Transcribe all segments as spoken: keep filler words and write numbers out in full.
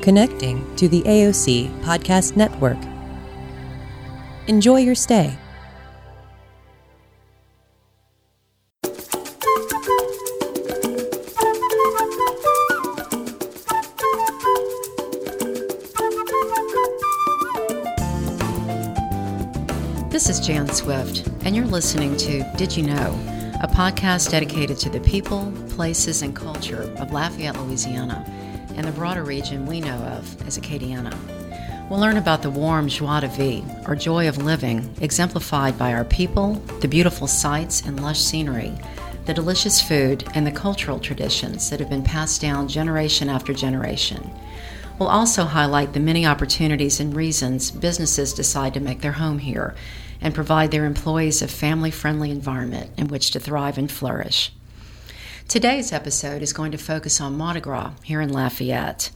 Connecting to the A O C Podcast Network. Enjoy your stay. This is Jan Swift, and you're listening to Did You Know?, a podcast dedicated to the people, places, and culture of Lafayette, Louisiana, and the broader region we know of as Acadiana. We'll learn about the warm joie de vivre, or joy of living, exemplified by our people, the beautiful sights and lush scenery, the delicious food, and the cultural traditions that have been passed down generation after generation. We'll also highlight the many opportunities and reasons businesses decide to make their home here and provide their employees a family-friendly environment in which to thrive and flourish. Today's episode is going to focus on Mardi Gras here in Lafayette.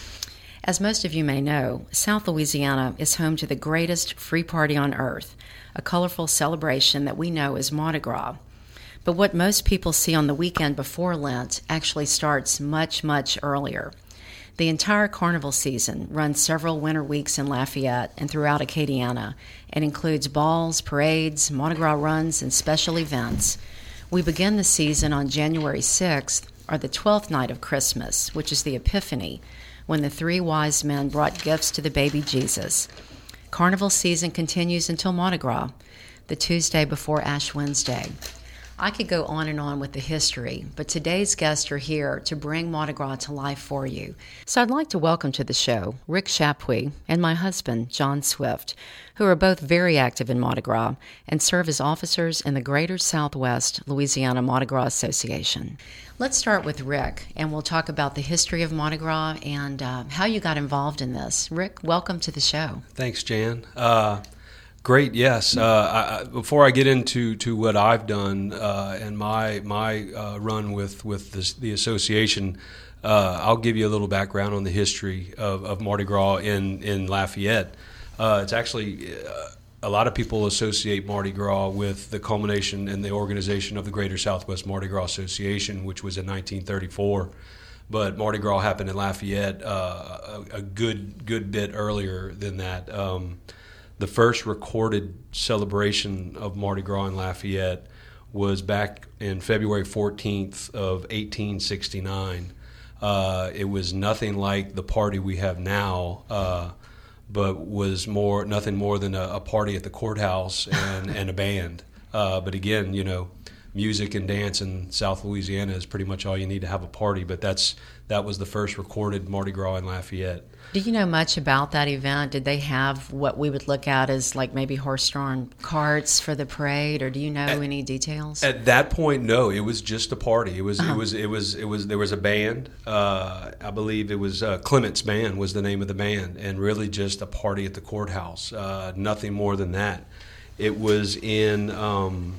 As most of you may know, South Louisiana is home to the greatest free party on earth, a colorful celebration that we know as Mardi Gras. But what most people see on the weekend before Lent actually starts much, much earlier. The entire carnival season runs several winter weeks in Lafayette and throughout Acadiana and includes balls, parades, Mardi Gras runs, and special events. We begin the season on January sixth, or the twelfth night of Christmas, which is the Epiphany, when the three wise men brought gifts to the baby Jesus. Carnival season continues until Mardi Gras, the Tuesday before Ash Wednesday. I could go on and on with the history, but today's guests are here to bring Mardi Gras to life for you. So I'd like to welcome to the show Rick Chapuis and my husband, John Swift, who are both very active in Mardi Gras and serve as officers in the Greater Southwest Louisiana Mardi Gras Association. Let's start with Rick, and we'll talk about the history of Mardi Gras and uh, how you got involved in this. Rick, welcome to the show. Thanks, Jan. Uh, Great, yes. Uh, I, before I get into to what I've done uh, and my my uh, run with with this, the association, uh, I'll give you a little background on the history of, of Mardi Gras in in Lafayette. Uh, it's actually uh, a lot of people associate Mardi Gras with the culmination and the organization of the Greater Southwest Mardi Gras Association, which was in nineteen thirty-four. But Mardi Gras happened in Lafayette uh, a, a good good bit earlier than that. Um, The first recorded celebration of Mardi Gras in Lafayette was back in February fourteenth of eighteen sixty-nine. Uh, it was nothing like the party we have now, uh, but was more nothing more than a, a party at the courthouse and, and a band. Uh, but again, you know, music and dance in South Louisiana is pretty much all you need to have a party. But that's that was the first recorded Mardi Gras in Lafayette. Do you know much about that event? Did they have what we would look at as like maybe horse-drawn carts for the parade, or do you know at, any details? At that point, no. It was just a party. It was. Uh-huh. It was. It was. It was. There was a band. Uh, I believe it was uh, Clement's Band was the name of the band, and really just a party at the courthouse. Uh, nothing more than that. It was in um,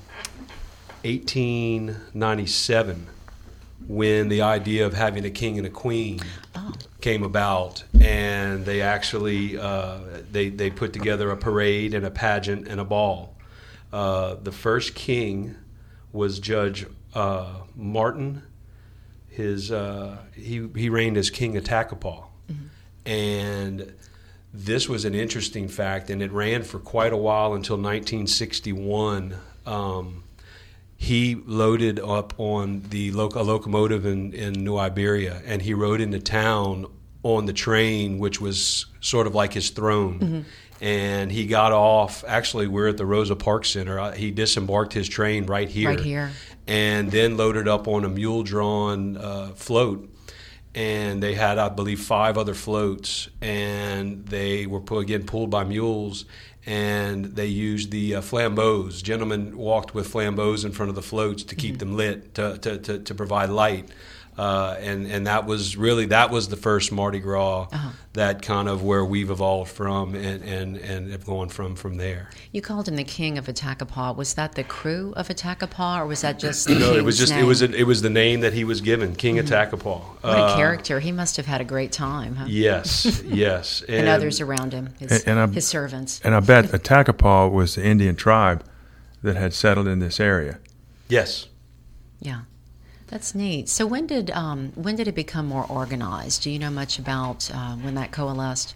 eighteen ninety-seven when the idea of having a king and a queen oh. came about, and they actually uh, they they put together a parade and a pageant and a ball. Uh, the first king was Judge uh, Martin. His uh, he he reigned as King of Takapaw, mm-hmm. and this was an interesting fact, and it ran for quite a while until nineteen sixty-one. Um, He loaded up on the loc- a locomotive in, in New Iberia, and he rode into town on the train, which was sort of like his throne. Mm-hmm. And he got off. Actually, we're at the Rosa Parks Center. He disembarked his train right here, right here, and then loaded up on a mule-drawn uh, float. And they had, I believe, five other floats, and they were again pulled by mules. And they used the uh, flambeaux. Gentlemen walked with flambeaux in front of the floats to keep mm-hmm. them lit, to, to, to, to provide light. Uh, and, and that was really, that was the first Mardi Gras, uh-huh. that kind of where we've evolved from and, and, and have gone from from there. You called him the King of Attakapaw. Was that the crew of Attakapaw, or was that just the No, king's it was just, name? it was, a, it was the name that he was given, King mm-hmm. of Takapaw. What a uh, character. He must have had a great time, huh? Yes, yes. And, and others around him, his, and, and I, his servants. And I bet Attakapaw was the Indian tribe that had settled in this area. Yes. Yeah. That's neat. So when did um, when did it become more organized? Do you know much about uh, when that coalesced?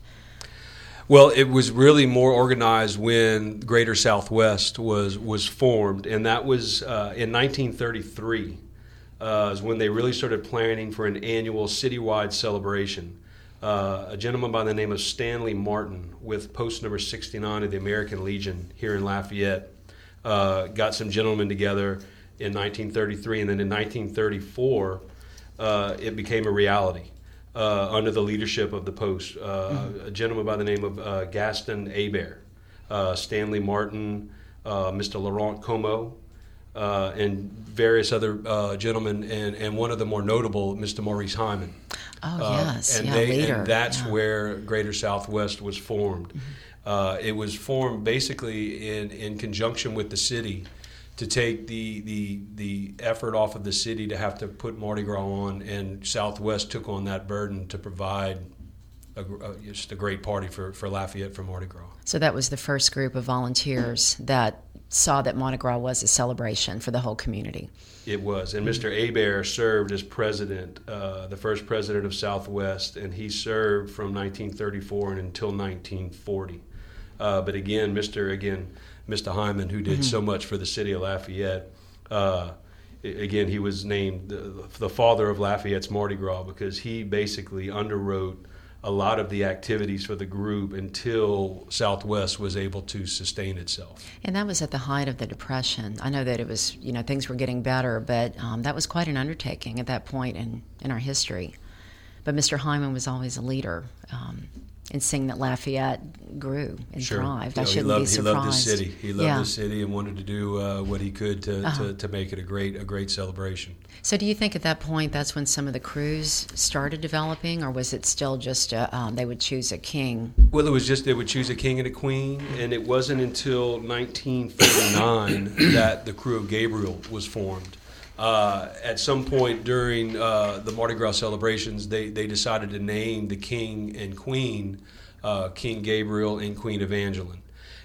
Well, it was really more organized when Greater Southwest was was formed, and that was uh, in nineteen thirty-three. Uh, is when they really started planning for an annual citywide celebration. Uh, a gentleman by the name of Stanley Martin with post number sixty-nine of the American Legion here in Lafayette uh, got some gentlemen together in nineteen thirty-three, and then in nineteen thirty-four uh, it became a reality uh, under the leadership of the post. Uh, mm-hmm. A gentleman by the name of uh, Gaston Hebert, uh, Stanley Martin, uh, Mister Laurent Como, uh, and various other uh, gentlemen, and, and one of the more notable, Mister Maurice Hyman. Oh, Uh, yes, and, yeah, they, later. and that's yeah. where Greater Southwest was formed. Mm-hmm. Uh, it was formed basically in, in conjunction with the city to take the, the the effort off of the city to have to put Mardi Gras on, and Southwest took on that burden to provide a, a, just a great party for, for Lafayette for Mardi Gras. So that was the first group of volunteers that saw that Mardi Gras was a celebration for the whole community. It was, and Mister Hebert served as president, uh, the first president of Southwest, and he served from nineteen thirty-four and until nineteen forty. Uh, but again, Mister again, Mister Hyman, who did mm-hmm. so much for the city of Lafayette, uh, again, he was named the, the father of Lafayette's Mardi Gras because he basically underwrote a lot of the activities for the group until Southwest was able to sustain itself. And that was at the height of the Depression. I know that it was, you know, things were getting better, but um, that was quite an undertaking at that point in, in our history. But Mister Hyman was always a leader um, in seeing that Lafayette grew and sure. thrived. You I know, shouldn't he loved, be surprised. He loved the city. He loved yeah. the city and wanted to do uh, what he could to, uh-huh. to, to make it a great a great celebration. So do you think at that point that's when some of the crews started developing, or was it still just a, um, they would choose a king? Well, it was just they would choose a king and a queen, and it wasn't until nineteen forty-nine that the Crew of Gabriel was formed. Uh, at some point during uh, the Mardi Gras celebrations, they, they decided to name the king and queen uh, King Gabriel and Queen Evangeline.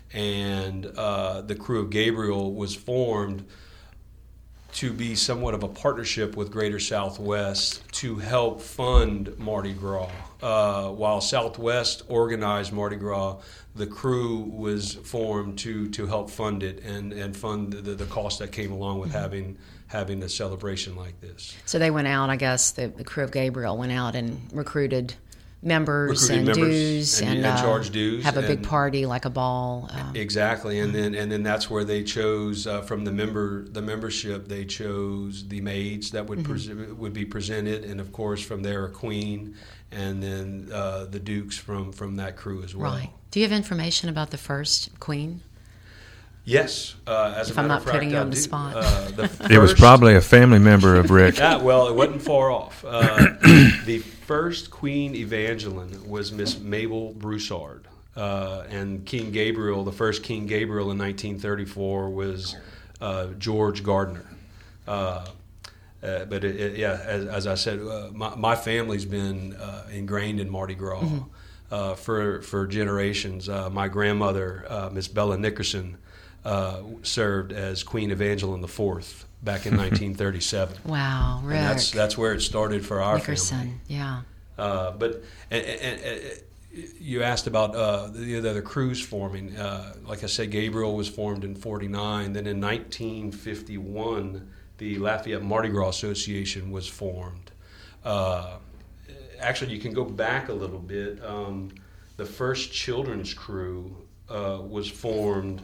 And uh, the Crew of Gabriel was formed to be somewhat of a partnership with Greater Southwest to help fund Mardi Gras. Uh, while Southwest organized Mardi Gras, the crew was formed to to help fund it and, and fund the, the cost that came along with mm-hmm. having having a celebration like this. So they went out, I guess, the, the Crew of Gabriel went out and recruited members Recruited and members dues and, and, and uh, charge dues. have a big and, party like a ball. Um, exactly, and then and then that's where they chose uh, from the member the membership. They chose the maids that would mm-hmm. pre- would be presented, and of course from there a queen, and then uh, the dukes from from that crew as well. Right. Do you have information about the first queen? Yes, uh, as if a I'm matter not of fact, putting you I on the do. spot. Uh, the first, it was probably a family member of Rick. Yeah, well, it wasn't far off. Uh, the first Queen Evangeline was Miss Mabel Broussard, uh, and King Gabriel, the first King Gabriel in nineteen thirty-four was uh, George Gardner. Uh, uh, but it, it, yeah, as, as I said, uh, my, my family's been uh, ingrained in Mardi Gras mm-hmm. uh, for for generations. Uh, my grandmother, uh, Miss Bella Nickerson, Uh, served as Queen Evangeline the Fourth back in nineteen thirty-seven. Wow, Rick. And that's that's where it started for our Nickerson, family. yeah. Uh, but and, and, and you asked about uh, the other crews forming. Uh, like I said, Gabriel was formed in forty-nine. Then in nineteen fifty-one, the Lafayette Mardi Gras Association was formed. Uh, actually, you can go back a little bit. Um, the first children's crew uh, was formed,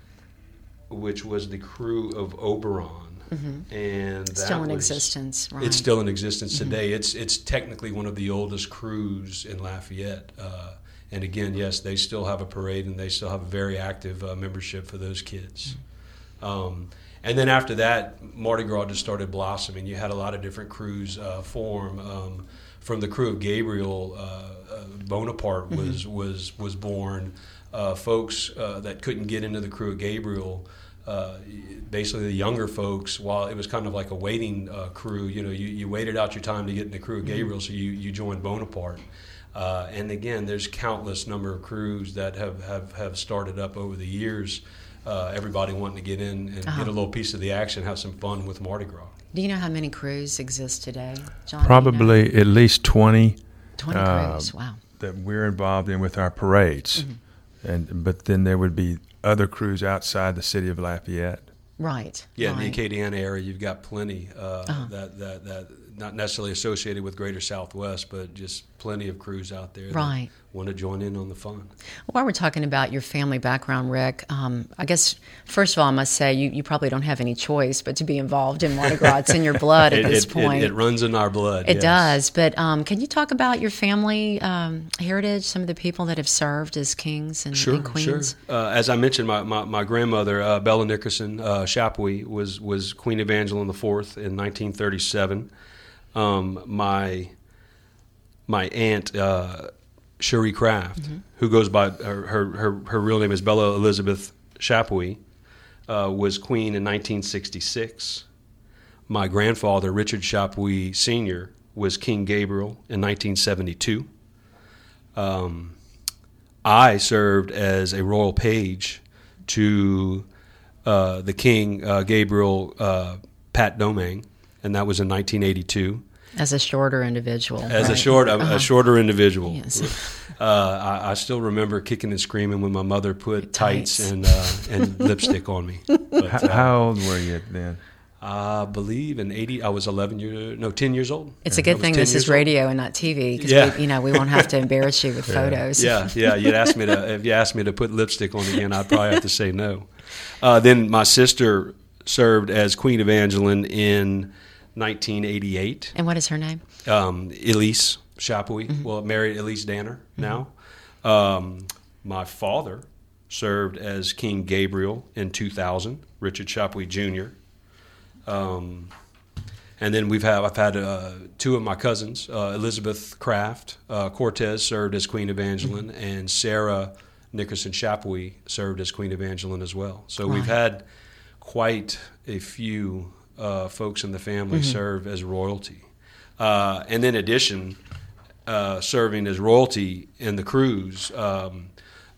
which was the Crew of Oberon, mm-hmm. and that still in was, existence. Right. It's still in existence mm-hmm. today. It's it's technically one of the oldest crews in Lafayette, uh, and again, yes, they still have a parade and they still have a very active uh, membership for those kids. Mm-hmm. Um, and then after that, Mardi Gras just started blossoming. You had a lot of different crews uh, form. Um, from the Crew of Gabriel, uh, uh, Bonaparte was mm-hmm. was was born. Uh, folks uh, that couldn't get into the Crew of Gabriel, uh, basically the younger folks, while it was kind of like a waiting uh, crew, you know, you, you waited out your time to get in the Crew of Gabriel, so you, you joined Bonaparte. Uh, and again, there's countless number of crews that have, have, have started up over the years. uh, everybody wanting to get in and Uh-huh. get a little piece of the action, have some fun with Mardi Gras. Do you know how many crews exist today, John? do you know? Probably at least twenty twenty uh, crews. Wow. that we're involved in with our parades. Mm-hmm. And but then there would be other crews outside the city of Lafayette. Right. Yeah, in the right. Acadiana area, you've got plenty uh, Uh-huh. that, that that not necessarily associated with Greater Southwest, but just plenty of crews out there Right. that want to join in on the fun. While we're talking about your family background, Rick, um, I guess, first of all, I must say you, you probably don't have any choice but to be involved in Mardi Gras. It's in your blood at It, this it, point. it, it runs in our blood. It yes. does. But um, can you talk about your family um, heritage, some of the people that have served as kings and, Sure, and queens? sure. Uh, as I mentioned, my, my, my grandmother, uh, Bella Nickerson uh, Chapuis, was, was Queen Evangeline the Fourth in nineteen thirty-seven. Um, my my aunt, uh, Cherie Craft, Mm-hmm. who goes by, her, her, her, her real name is Bella Elizabeth Chapuis, uh, was queen in nineteen sixty-six. My grandfather, Richard Chapuis Senior, was King Gabriel in nineteen seventy-two. Um, I served as a royal page to uh, the King uh, Gabriel uh, Pat Domingue, and that was in nineteen eighty-two. As a shorter individual. As a right? short, a, Uh-huh. a shorter individual. Yes. Uh, I, I still remember kicking and screaming when my mother put tights, Tights. and uh, and lipstick on me. But, How, uh, how old were you then? I believe in eighty, I was eleven years, no, ten years old. It's a I good was thing ten this is years old. radio and not T V because Yeah. we, you know, we won't have to embarrass you with photos. Yeah, yeah. You'd ask me to if you asked me to put lipstick on again, I'd probably have to say no. Uh, then my sister served as Queen Evangeline in nineteen eighty-eight. And what is her name? Um, Elise Chapuis, Mm-hmm. well, married Elise Danner now. Um, my father served as King Gabriel in two thousand, Richard Chapuis Junior Um, and then we've had I've had uh, two of my cousins, uh, Elizabeth Craft uh, Cortez served as Queen Evangeline, Mm-hmm. and Sarah Nickerson Chapuis served as Queen Evangeline as well. So Right. we've had quite a few uh, folks in the family Mm-hmm. serve as royalty. Uh, and in addition, uh, serving as royalty in the cruise, um,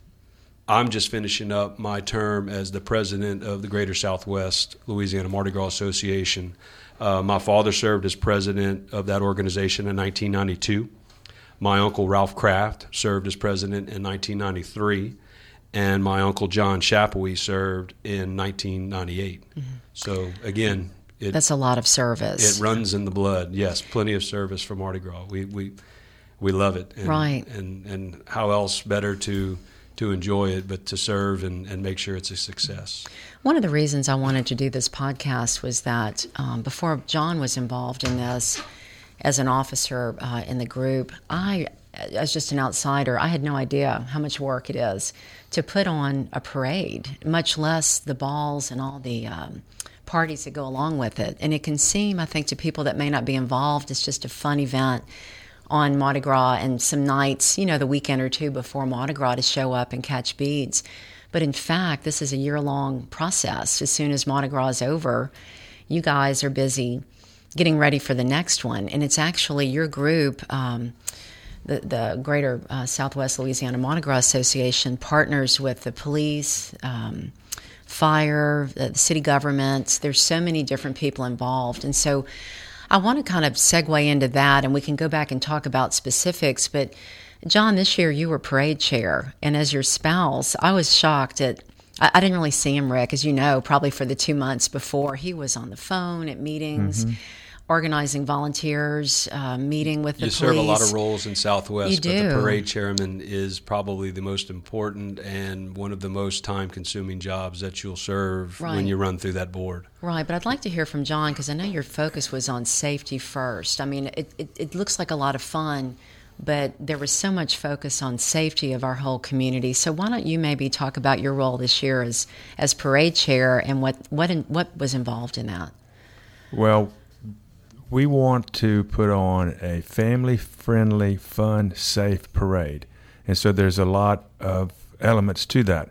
I'm just finishing up my term as the president of the Greater Southwest Louisiana Mardi Gras Association. Uh, my father served as president of that organization in nineteen ninety-two. My uncle Ralph Craft served as president in nineteen ninety-three. And my uncle John Chapuis served in nineteen ninety-eight. Mm-hmm. So, again, it, That's a lot of service. it runs in the blood. Yes, plenty of service for Mardi Gras. We we we love it. And, Right. And and how else better to to enjoy it, but to serve and, and make sure it's a success. One of the reasons I wanted to do this podcast was that um, before John was involved in this as an officer uh, in the group, I, as just an outsider, I had no idea how much work it is to put on a parade, much less the balls and all the um, parties that go along with it. And it can seem, I think, to people that may not be involved, it's just a fun event on Mardi Gras and some nights, you know, the weekend or two before Mardi Gras to show up and catch beads. But in fact, this is a year-long process. As soon as Mardi Gras is over, you guys are busy getting ready for the next one. And it's actually your group, um, the, the Greater uh, Southwest Louisiana Mardi Gras Association, partners with the police, um, fire, the city government. There's so many different people involved. And so I want to kind of segue into that, and we can go back and talk about specifics. But, John, this year you were parade chair, and as your spouse, I was shocked at, I, I didn't really see him, Rick, as you know, probably for the two months before. He was on the phone at meetings, Mm-hmm. organizing volunteers, uh, meeting with the You police. serve a lot of roles in Southwest, You but do. the parade chairman is probably the most important and one of the most time-consuming jobs that you'll serve Right. when you run through that board. Right, but I'd like to hear from John because I know your focus was on safety first. I mean, it, it, it looks like a lot of fun, but there was so much focus on safety of our whole community. So why don't you maybe talk about your role this year as as parade chair and what what in, what was involved in that? Well, we want to put on a family-friendly, fun, safe parade. And so there's a lot of elements to that.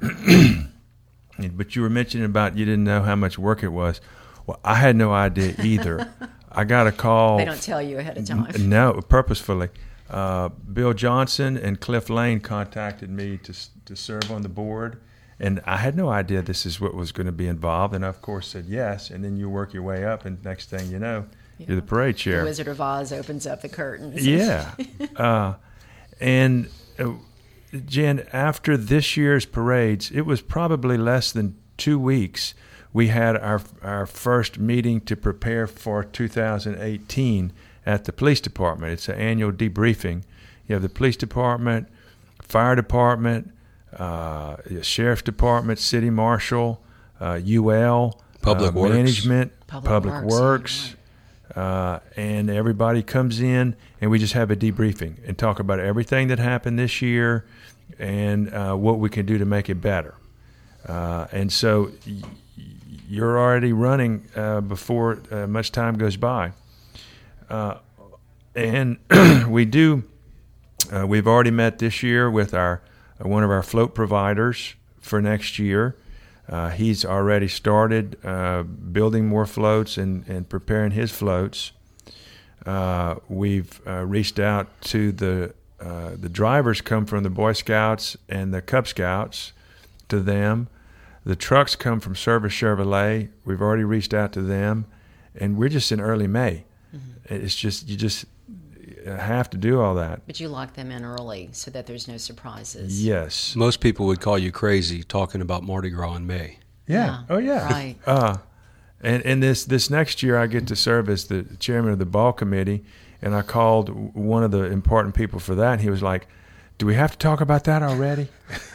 But you were mentioning about you didn't know how much work it was. Well, I had no idea either. I got a call. They don't tell you ahead of time. No, purposefully. Uh, Bill Johnson and Cliff Lane contacted me to to serve on the board, And I had no idea this is what was going to be involved. And I, of course, said yes. And then you work your way up, and next thing you know, yeah. you're the parade chair. The Wizard of Oz opens up the curtains. Yeah. uh, and, uh, Jen, after this year's parades, it was probably less than two weeks, we had our our first meeting to prepare for two thousand eighteen at the police department. It's an annual debriefing. You have the police department, fire department, uh, sheriff's department, city marshal, uh, U L, public uh, works. management, public, public works, works uh, and everybody comes in, and we just have a debriefing and talk about everything that happened this year and uh, what we can do to make it better. Uh, and so y- you're already running uh, before uh, much time goes by. Uh, and we do, uh, we've already met this year with our uh, one of our float providers for next year. Uh, he's already started uh, building more floats and, and preparing his floats. Uh, we've uh, reached out to the uh, the drivers come from the Boy Scouts and the Cub Scouts, to them. The trucks come from Service Chevrolet. We've already reached out to them, and we're just in early May. Mm-hmm. It's just you just have to do all that. But you lock them in early so that there's no surprises. Yes. Most people would call you crazy talking about Mardi Gras in May. Yeah. Yeah, Oh, yeah. right. Uh, and and this, this next year, I get to serve as the chairman of the ball committee, and I called one of the important people for that, and he was like, do we have to talk about that already?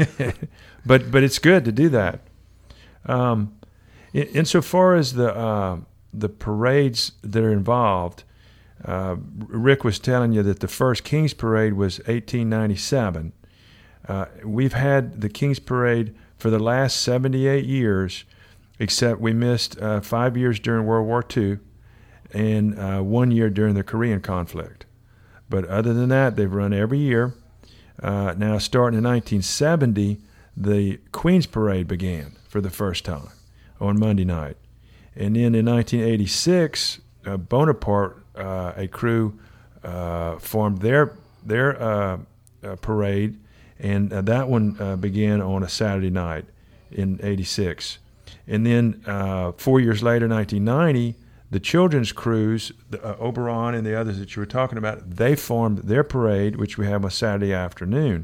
but but it's good to do that. Um, in, insofar as the uh, the parades that are involved, uh, Rick was telling you that the first King's Parade was eighteen ninety-seven. Uh, we've had the King's Parade for the last seventy-eight years, except we missed uh, five years during World War Two and uh, one year during the Korean conflict. But other than that, they've run every year. Uh, now, starting in nineteen seventy, the Queen's Parade began for the first time on Monday night. And then in nineteen eighty-six, uh, Bonaparte, uh, a crew, uh, formed their their uh, uh, parade, and uh, that one uh, began on a Saturday night in eighty-six. And then uh, four years later, nineteen ninety, the children's crews, the, uh, Oberon and the others that you were talking about, they formed their parade, which we have on Saturday afternoon.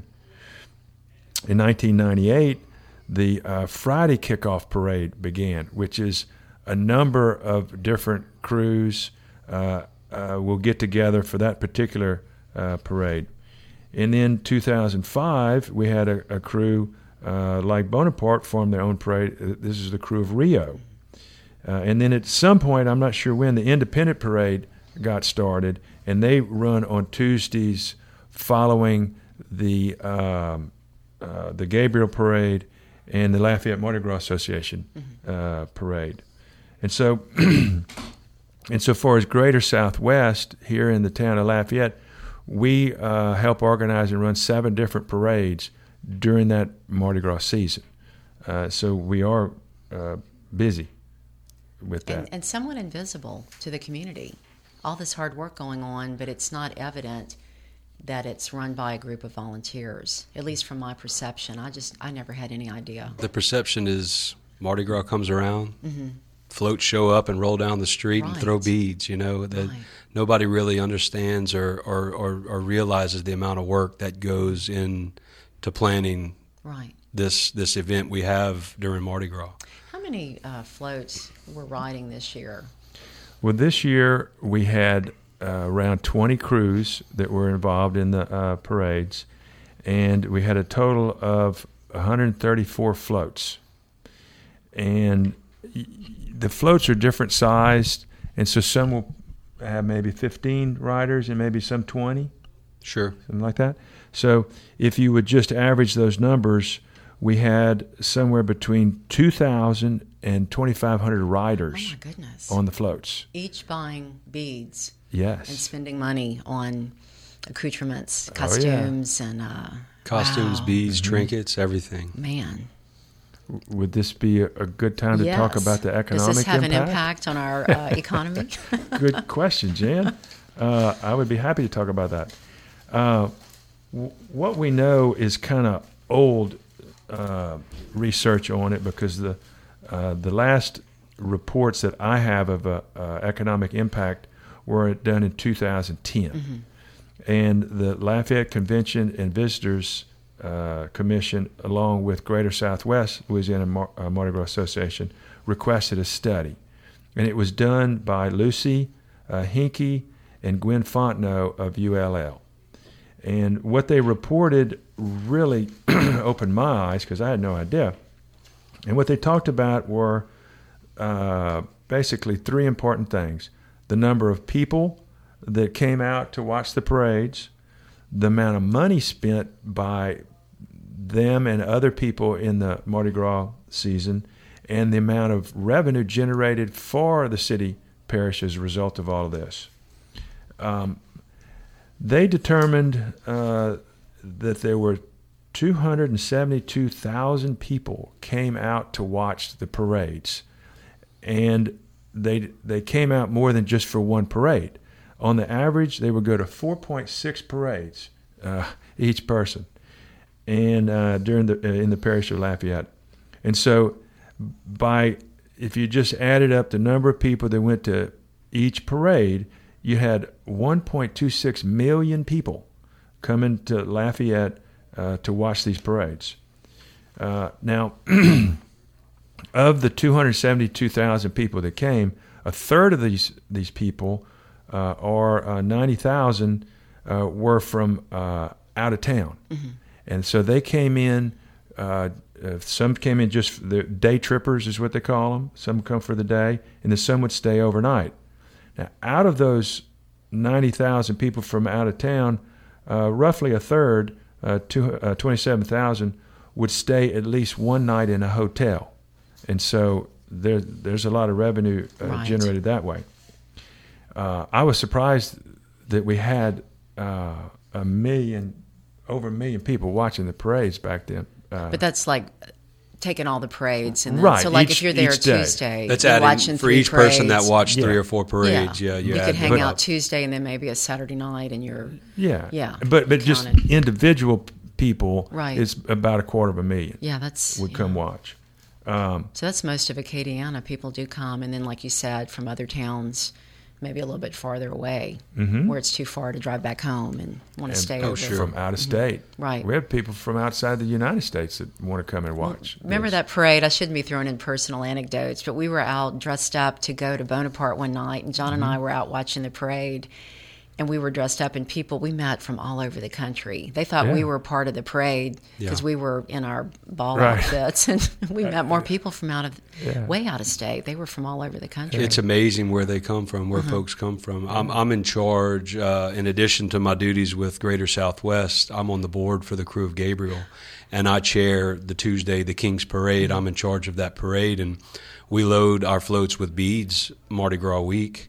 In nineteen ninety-eight, the uh, Friday kickoff parade began, which is a number of different crews uh, uh, will get together for that particular uh, parade. And then two thousand five, we had a, a crew uh, like Bonaparte form their own parade. This is the crew of Rio. Uh, and then at some point, I'm not sure when, the Independent Parade got started, and they run on Tuesdays following the um, uh, the Gabriel Parade and the Lafayette Mardi Gras Association mm-hmm. uh, parade. And so, and so far as Greater Southwest, here in the town of Lafayette, we uh, help organize and run seven different parades during that Mardi Gras season. Uh, so we are uh, busy with that. And, and somewhat invisible to the community. All this hard work going on, but it's not evident that it's run by a group of volunteers, at least from my perception. I just, I never had any idea. The perception is Mardi Gras comes around, mm-hmm. floats show up and roll down the street right. and throw beads, you know, that right. nobody really understands or, or, or, or realizes the amount of work that goes into planning right. this this event we have during Mardi Gras. How many uh, floats were riding this year? Well, this year we had uh, around twenty crews that were involved in the uh, parades, and we had a total of one hundred thirty-four floats. And the floats are different sized, and so some will have maybe fifteen riders and maybe some twenty. Sure. Something like that. So if you would just average those numbers, we had somewhere between two thousand and twenty-five hundred riders oh my goodness. on the floats. Each buying beads Yes. and spending money on accoutrements, Oh, costumes, and uh, Costumes, wow. beads, Mm-hmm. trinkets, everything. Man. Would this be a, a good time to yes. talk about the economic Does this have impact? an impact on our uh, economy? Good question, Jan. Uh, I would be happy to talk about that. Uh, w- what we know is kind of old uh, research on it because the uh, the last reports that I have of uh, uh, economic impact were done in two thousand ten. Mm-hmm. And the Lafayette Convention and Visitors uh, Commission, along with Greater Southwest Louisiana Mar- uh, Mardi Gras Association, requested a study. And it was done by Lucy uh, Hinkey and Gwen Fontenot of U L L. And what they reported really opened my eyes because I had no idea. And what they talked about were uh, basically three important things. The number of people that came out to watch the parades, the amount of money spent by them and other people in the Mardi Gras season, and the amount of revenue generated for the city parish as a result of all of this. Um, they determined uh, that there were two hundred seventy-two thousand people came out to watch the parades, and they they came out more than just for one parade. On the average, they would go to four point six parades uh, each person, and uh, during the uh, in the parish of Lafayette. And so, by if you just added up the number of people that went to each parade, you had one point two six million people coming to Lafayette uh, to watch these parades. Uh, now, of the two hundred seventy-two thousand people that came, a third of these these people, uh, or uh, ninety thousand, uh, were from uh, out of town, mm-hmm. and so they came in. Uh, uh, some came in just for the day trippers, is what they call them. Some come for the day, and then some would stay overnight. Now, out of those ninety thousand people from out of town, uh, roughly a third, uh, two, uh, twenty-seven thousand, would stay at least one night in a hotel. And so there, there's a lot of revenue uh, right. generated that way. Uh, I was surprised that we had uh, a million, over a million people watching the parades back then. Uh, but that's like taking all the parades. And then, right. So like each, if you're there day. Tuesday, that's you're adding watching for three each parades. person that watched yeah. three or four parades. Yeah, yeah you, you add could hang but, out Tuesday and then maybe a Saturday night, and you're yeah, yeah. But but just individual people, right. is about a quarter of a million. Yeah, that's would yeah. come watch. Um, so that's most of Acadiana. People do come, and then like you said, from other towns, maybe a little bit farther away, mm-hmm. where it's too far to drive back home and want to and, stay oh, over. Sure. From out of state. Mm-hmm. Right. We have people from outside the United States that want to come and watch. Well, remember this. that parade? I shouldn't be throwing in personal anecdotes, but we were out dressed up to go to Bonaparte one night, and John mm-hmm. and I were out watching the parade. And we were dressed up, and people we met from all over the country. They thought yeah. we were part of the parade because yeah. we were in our ball right. outfits, and we met more people from out of yeah. way out of state. They were from all over the country. It's amazing where they come from, where uh-huh. folks come from. I'm, I'm in charge, uh, in addition to my duties with Greater Southwest, I'm on the board for the Crew of Gabriel, and I chair the Tuesday, the King's Parade. I'm in charge of that parade, and we load our floats with beads Mardi Gras week.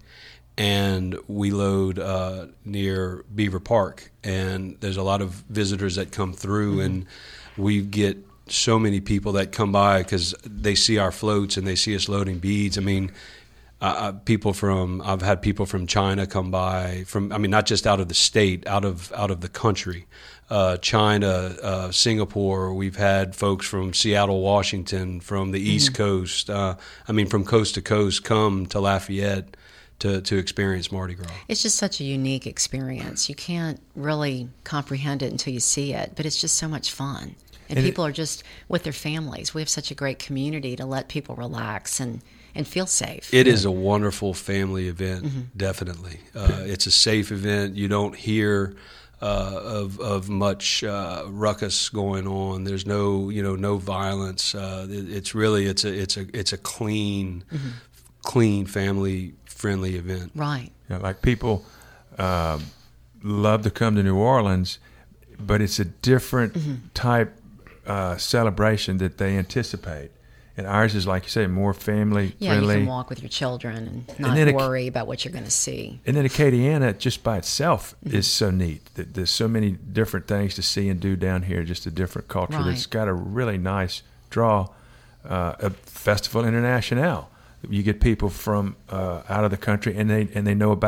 And we load uh, near Beaver Park, and there's a lot of visitors that come through, mm-hmm. and we get so many people that come by because they see our floats and they see us loading beads. I mean, uh, people from I've had people from China come by, from I mean, not just out of the state, out of out of the country, uh, China, uh, Singapore. We've had folks from Seattle, Washington, from the East mm-hmm. Coast. Uh, I mean, from coast to coast, come to Lafayette to, to experience Mardi Gras. It's just such a unique experience. You can't really comprehend it until you see it, but it's just so much fun. And, and people it, are just with their families. We have such a great community to let people relax and, and feel safe. It yeah. is a wonderful family event, mm-hmm. definitely. Uh, it's a safe event. You don't hear uh, of of much uh, ruckus going on. There's no you know no violence. Uh, it, it's really it's a it's a it's a clean, mm-hmm. clean family friendly event. Right. You know, like people uh, love to come to New Orleans, but it's a different mm-hmm. type uh, celebration that they anticipate. And ours is, like you say, more family yeah, friendly. Yeah, you can walk with your children and not and worry about what you're going to see. And then Acadiana, just by itself, mm-hmm. is so neat. There's so many different things to see and do down here, just a different culture right. that's got a really nice draw. Uh, a Festival International. You get people from uh, out of the country, and they and they know about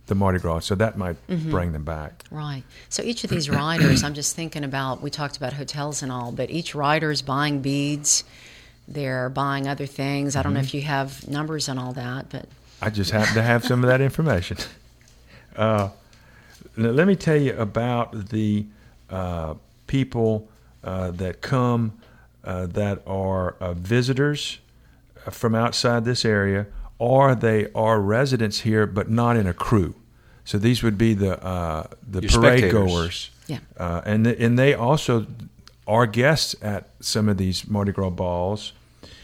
the Mardi Gras. So that might Mm-hmm. bring them back. Right. So each of these riders, I'm just thinking about, we talked about hotels and all, but each rider's buying beads, they're buying other things. I don't know if you have numbers on all that, but I just happen to have some of that information. Uh, now let me tell you about the uh, people uh, that come uh, that are uh, visitors from outside this area, or they are residents here but not in a crew. So these would be the uh, the Your parade spectators. goers, yeah. uh, and th- and they also are guests at some of these Mardi Gras balls.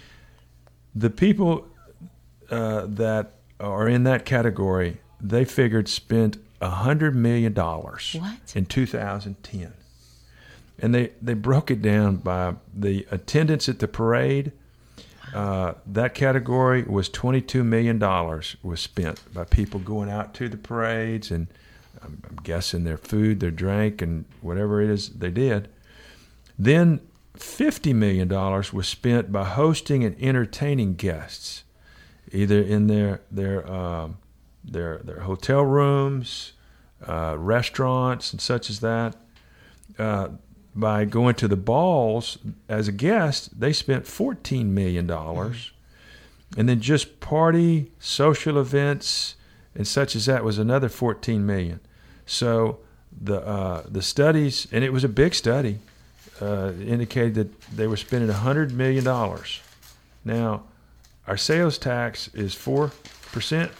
The people uh, that are in that category, they figured spent a hundred million dollars What? in two thousand ten, and they they broke it down by the attendance at the parade. Uh, that category was twenty-two million dollars was spent by people going out to the parades, and I'm, I'm guessing their food, their drink, and whatever it is they did. Then fifty million dollars was spent by hosting and entertaining guests, either in their their um, their their hotel rooms, uh, restaurants, and such as that. Uh, by going to the balls as a guest, they spent fourteen million dollars. And then just party, social events, and such as that was another fourteen million dollars. So the uh, the studies, and it was a big study, uh, indicated that they were spending one hundred million dollars. Now, our sales tax is four percent,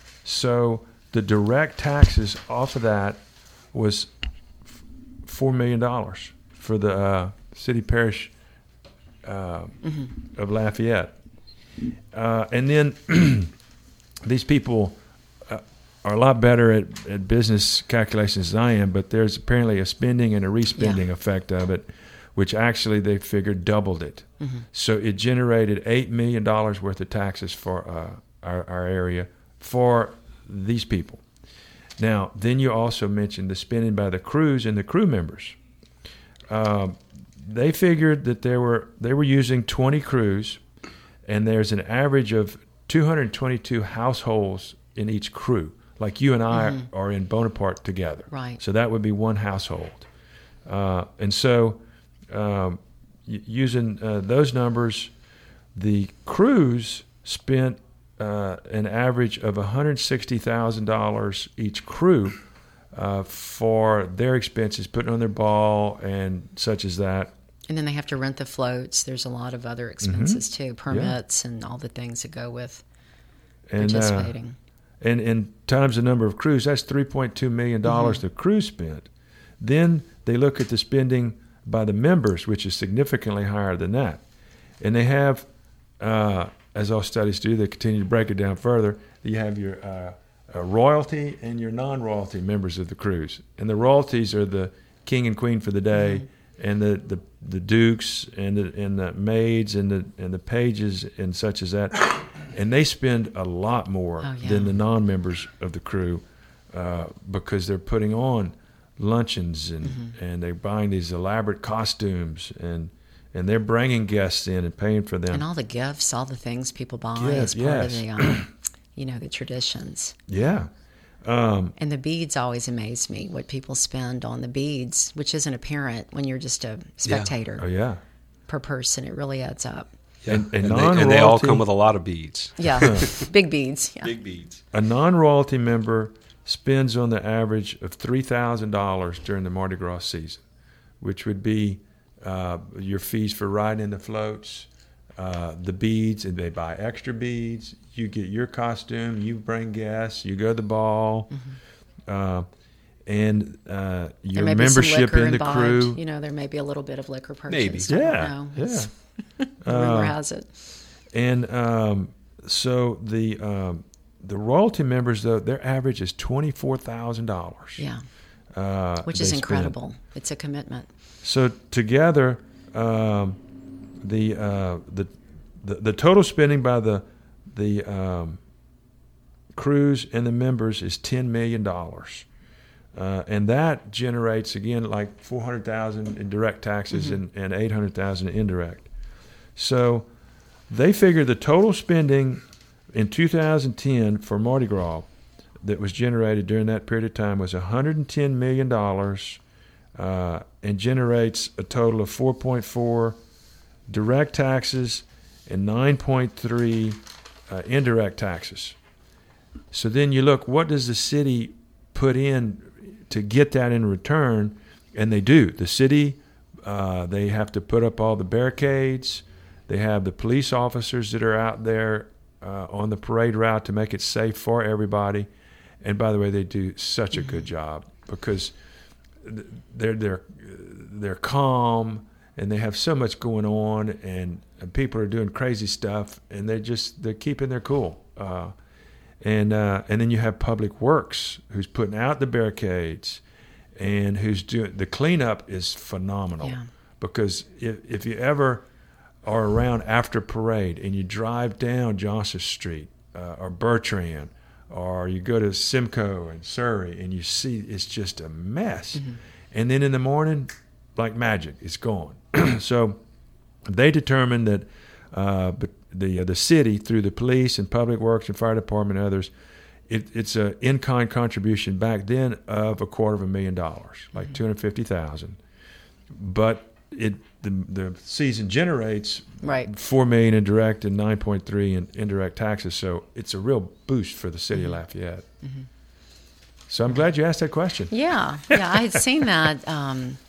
so the direct taxes off of that was four million dollars for the uh, city parish uh, Mm-hmm. of Lafayette. Uh, and then these people uh, are a lot better at, at business calculations than I am, but there's apparently a spending and a respending Yeah. effect of it, which actually they figured doubled it. Mm-hmm. So it generated eight million dollars worth of taxes for uh, our, our area for these people. Now, then you also mentioned the spending by the crews and the crew members. Uh, they figured that there were they were using twenty crews, and there's an average of two hundred twenty-two households in each crew. Like you and I Mm-hmm. are in Bonaparte together. Right. So that would be one household. Uh, and so um, y- using uh, those numbers, the crews spent uh, an average of one hundred sixty thousand dollars each crew uh, for their expenses, putting on their ball and such as that. And then they have to rent the floats. There's a lot of other expenses Mm-hmm. too, permits and all the things that go with And, uh, participating. and, and times the number of crews, that's three point two million dollars Mm-hmm. the crews spent. Then they look at the spending by the members, which is significantly higher than that. And they have, uh, as all studies do, they continue to break it down further. You have your uh, uh, royalty and your non-royalty members of the crews. And the royalties are the king and queen for the day, Mm-hmm. and the, the, the dukes and the, and the maids and the, and the pages and such as that. And they spend a lot more Oh, yeah. than the non-members of the crew uh, because they're putting on luncheons and, Mm-hmm. and they're buying these elaborate costumes and and they're bringing guests in and paying for them. And all the gifts, all the things people buy Yes, as part yes. of the, um, you know, the traditions. Yeah. Um, And the beads always amaze me, what people spend on the beads, which isn't apparent when you're just a spectator oh, yeah. per person. It really adds up. Yeah. And- and they, and they all non-royalty- come with a lot of beads. Yeah, big beads. Yeah. Big beads. A non-royalty member spends on the average of three thousand dollars during the Mardi Gras season, which would be uh, your fees for riding the floats, uh, the beads, and they buy extra beads. You get your costume, you bring guests, you go to the ball, uh, and uh, There your may be some membership liquor in the imbibed. crew. You know, there may be a little bit of liquor Maybe. purchased. I Yeah, don't know. yeah. The rumor Uh, has it. And um, so the um, the royalty members, though, their average is twenty-four thousand dollars. Yeah, Uh, which they is spend. incredible. It's a commitment. So together, um, the, uh, the the the total spending by the the um, crews and the members is ten million dollars, uh, and that generates again like four hundred thousand in direct taxes Mm-hmm. and, and eight hundred thousand in indirect. So they figure the total spending in two thousand ten for Mardi Gras that was generated during that period of time was one hundred ten million dollars uh, and generates a total of four point four direct taxes and nine point three uh, indirect taxes. So then you look, what does the city put in to get that in return? And they do. The city, uh, they have to put up all the barricades. They have the police officers that are out there uh, on the parade route to make it safe for everybody. And by the way, they do such a good job because they're they're they're calm and they have so much going on, and, and people are doing crazy stuff, and they're just they're keeping their cool. Uh, and uh, and then you have Public Works, who's putting out the barricades, and who's doing the cleanup is phenomenal. Yeah. Because if if you ever are around after parade and you drive down Johnson Street uh, or Bertrand, or you go to Simcoe and Surrey and you see it's just a mess. Mm-hmm. And then in the morning, like magic, it's gone. So they determined that uh, the uh, the city, through the police and Public Works and Fire Department and others, it, it's an in-kind contribution back then of a quarter of a million dollars, like mm-hmm. two hundred fifty thousand dollars. But it the, the season generates right. four million dollars in direct and nine point three in indirect taxes, so it's a real boost for the city mm-hmm. of Lafayette. Mm-hmm. So I'm glad you asked that question. Yeah, yeah, I had seen that um,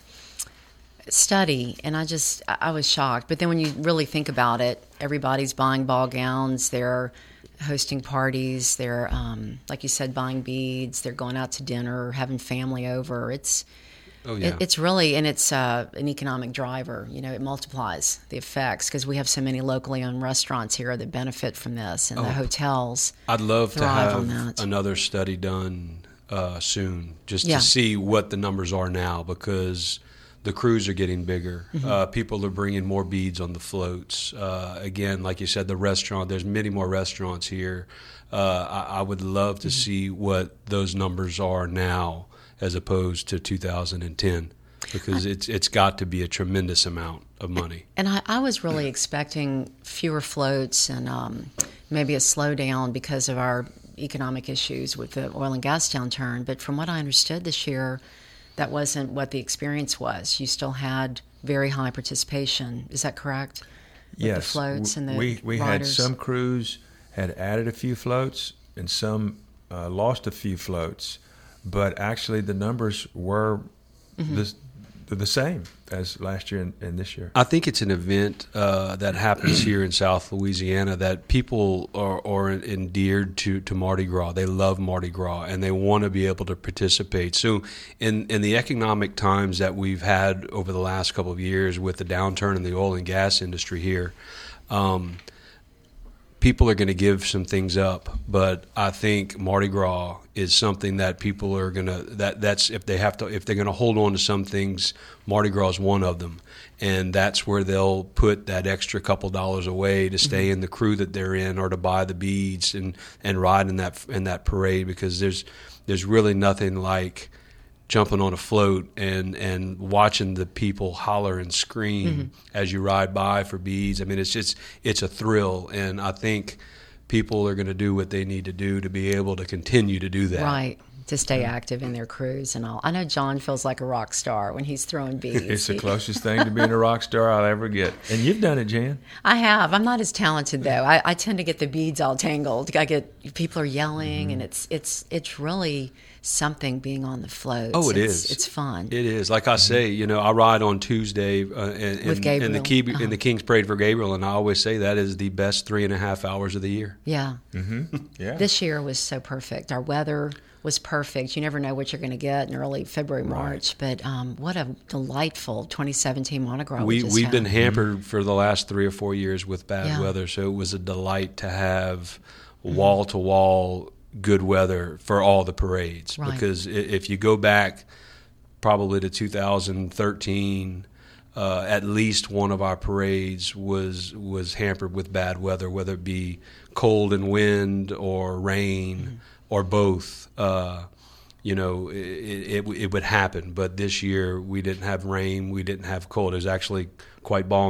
study, and I just I was shocked. But then when you really think about it, everybody's buying ball gowns, they're hosting parties, they're um, like you said, buying beads, they're going out to dinner, having family over. It's Oh, yeah. It, it's really, and it's uh, an economic driver. You know, it multiplies the effects because we have so many locally owned restaurants here that benefit from this, and oh, the hotels. I'd love to thrive have on that. another study done uh, soon, just Yeah. to see what the numbers are now, because the crews are getting bigger. Mm-hmm. Uh, people are bringing more beads on the floats. Uh, again, like you said, the restaurant. There's many more restaurants here. Uh, I, I would love to mm-hmm. see what those numbers are now, as opposed to two thousand ten, because it's it's got to be a tremendous amount of money. And I, I was really expecting fewer floats and um, maybe a slowdown because of our economic issues with the oil and gas downturn. But from what I understood this year, that wasn't what the experience was. You still had very high participation. Is that correct? With yes. the floats and the we we riders? had some crews had added a few floats and some uh, lost a few floats. But actually, the numbers were mm-hmm. the, the same as last year and, and this year. I think it's an event uh, that happens here in South Louisiana that people are, are endeared to, to Mardi Gras. They love Mardi Gras, and they want to be able to participate. So in, in the economic times that we've had over the last couple of years with the downturn in the oil and gas industry here, um, people are going to give some things up, but I think Mardi Gras is something that people are going to that that's if they have to if they're going to hold on to some things, Mardi Gras is one of them, and that's where they'll put that extra couple dollars away to stay mm-hmm. in the crew that they're in, or to buy the beads and, and ride in that in that parade, because there's there's really nothing like jumping on a float and, and watching the people holler and scream mm-hmm. as you ride by for beads. I mean, it's just it's a thrill, and I think people are going to do what they need to do to be able to continue to do that. Right, to stay active in their crews and all. I know John feels like a rock star when he's throwing beads. It's the closest thing to being a rock star I'll ever get. And you've done it, Jan. I have. I'm not as talented, though. I, I tend to get the beads all tangled. I get people are yelling, mm-hmm. and it's it's it's really something being on the floats. Oh, it it's, is. It's fun. It is. Like I say, you know, I ride on Tuesday uh, in, With in, in the Key, uh-huh. in the King's Parade for Gabriel, and I always say that is the best three and a half hours of the year. Yeah. Mm-hmm. Yeah. This year was so perfect. Our weather was perfect. You never know what you're going to get in early February, March. Right. But um, what a delightful twenty seventeen Mardi Gras we, we just We've had. been hampered mm-hmm. for the last three or four years with bad yeah. weather, so it was a delight to have wall-to-wall good weather for all the parades. Right. Because if you go back probably to two thousand thirteen, uh, at least one of our parades was was hampered with bad weather, whether it be cold and wind or rain mm-hmm. or both. Uh, you know, it, it, it would happen. But this year we didn't have rain, we didn't have cold. It was actually quite balmy.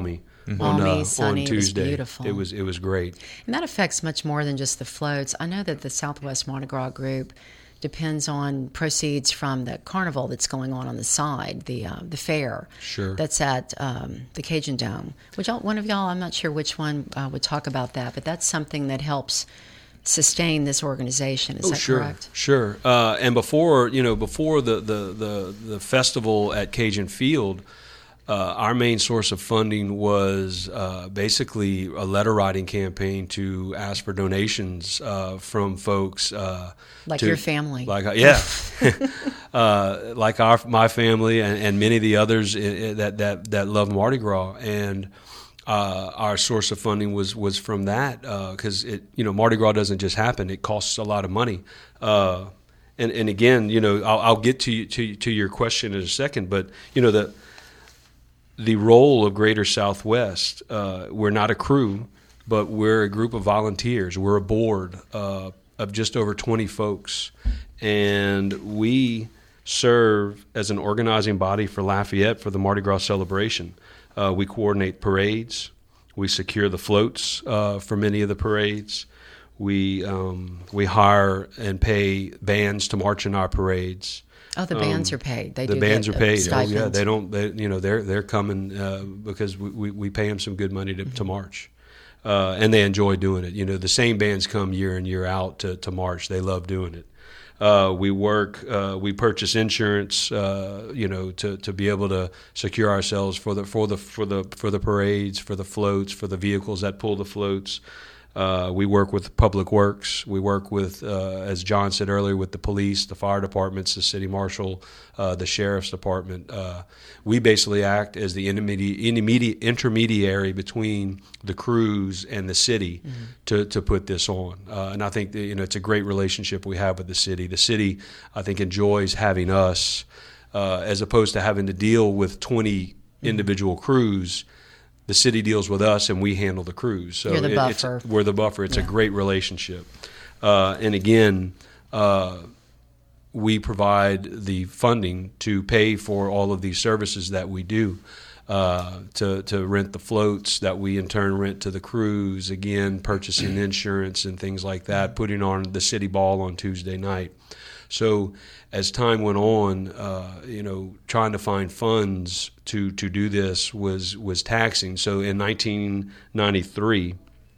Mm-hmm. Balmy, on, uh, sunny, on Tuesday. It was beautiful. It was, it was great. And that affects much more than just the floats. I know that the Southwest Mardi Gras group depends on proceeds from the carnival that's going on on the side, the uh, the fair. Sure. That's at um, the Cajun Dome. Which y'all, one of y'all, I'm not sure which one uh, would talk about that, but that's something that helps sustain this organization. Is oh, that sure, correct? Sure. Uh, and before you know, before the the the, the festival at Cajun Field. Uh, our main source of funding was uh, basically a letter writing campaign to ask for donations uh, from folks, uh, like to, your family, like uh, yeah, uh, like our my family and, and many of the others in, in that that that love Mardi Gras, and uh, our source of funding was was from that because uh, it you know Mardi Gras doesn't just happen; it costs a lot of money. Uh, and and again, you know, I'll, I'll get to to to your question in a second, but you know the. The role of Greater Southwest, uh, we're not a crew, but we're a group of volunteers. We're a board uh, of just over twenty folks, and we serve as an organizing body for Lafayette for the Mardi Gras celebration. Uh, we coordinate parades. We secure the floats uh, for many of the parades. We um, we hire and pay bands to march in our parades. Oh, the bands um, are paid. They the do bands get are paid. Stipends. Oh, yeah, they don't. They, you know, they're they're coming uh, because we, we, we pay them some good money to, mm-hmm. to march, uh, and they enjoy doing it. You know, the same bands come year in year out to, to march. They love doing it. Uh, we work. Uh, we purchase insurance. Uh, you know, to, to be able to secure ourselves for the for the for the for the parades, for the floats, for the vehicles that pull the floats. Uh, we work with Public Works. We work with, uh, as John said earlier, with the police, the fire departments, the city marshal, uh, the sheriff's department. Uh, we basically act as the intermediate, intermediate, intermediary between the crews and the city mm-hmm. to, to put this on. Uh, and I think that, you know, it's a great relationship we have with the city. The city, I think, enjoys having us uh, as opposed to having to deal with twenty mm-hmm. individual crews. The city deals with us, and we handle the crews. So You're the it, buffer. It's, we're the buffer. It's yeah. a great relationship. Uh, and again, uh, we provide the funding to pay for all of these services that we do, uh, to, to rent the floats that we in turn rent to the crews, again, purchasing insurance and things like that, putting on the city ball on Tuesday night. So as time went on, uh, you know, trying to find funds to, to do this was was taxing. So in nineteen ninety-three